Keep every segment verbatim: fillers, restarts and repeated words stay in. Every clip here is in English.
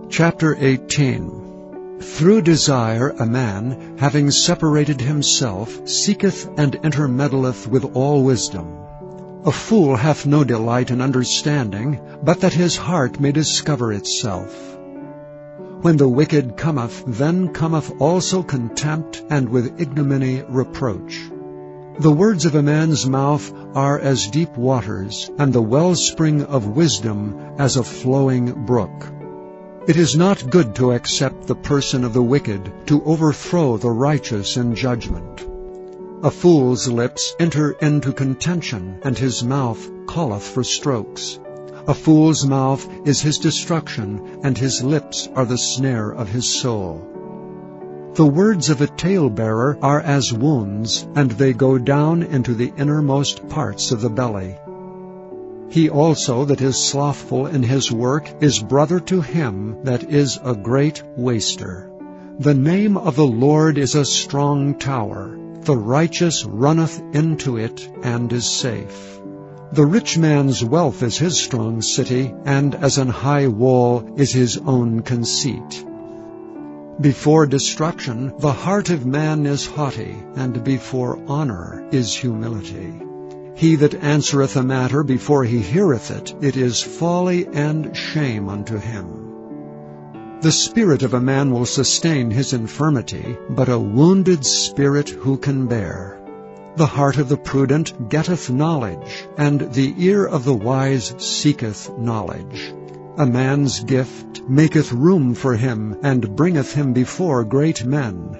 Chapter eighteen. Through desire a man, having separated himself, seeketh and intermeddleth with all wisdom. A fool hath no delight in understanding, but that his heart may discover itself. When the wicked cometh, then cometh also contempt, and with ignominy reproach. The words of a man's mouth are as deep waters, and the wellspring of wisdom as a flowing brook. It is not good to accept the person of the wicked, to overthrow the righteous in judgment. A fool's lips enter into contention, and his mouth calleth for strokes. A fool's mouth is his destruction, and his lips are the snare of his soul. The words of a talebearer are as wounds, and they go down into the innermost parts of the belly. He also that is slothful in his work is brother to him that is a great waster. The name of the Lord is a strong tower. The righteous runneth into it and is safe. The rich man's wealth is his strong city, and as an high wall is his own conceit. Before destruction the heart of man is haughty, and before honor is humility. He that answereth a matter before he heareth it, it is folly and shame unto him. The spirit of a man will sustain his infirmity, but a wounded spirit who can bear? The heart of the prudent getteth knowledge, and the ear of the wise seeketh knowledge. A man's gift maketh room for him, and bringeth him before great men.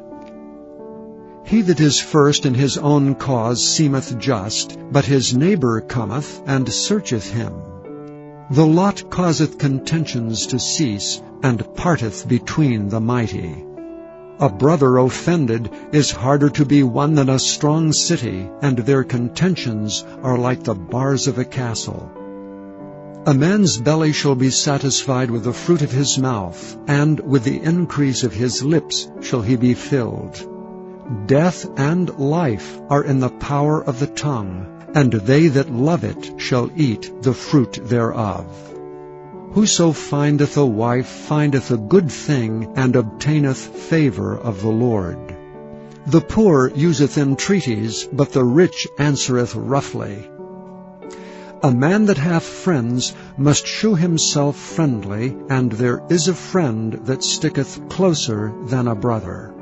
He that is first in his own cause seemeth just, but his neighbor cometh and searcheth him. The lot causeth contentions to cease, and parteth between the mighty. A brother offended is harder to be won than a strong city, and their contentions are like the bars of a castle. A man's belly shall be satisfied with the fruit of his mouth, and with the increase of his lips shall he be filled. Death and life are in the power of the tongue, and they that love it shall eat the fruit thereof. Whoso findeth a wife findeth a good thing, and obtaineth favor of the Lord. The poor useth entreaties, but the rich answereth roughly. A man that hath friends must shew himself friendly, and there is a friend that sticketh closer than a brother.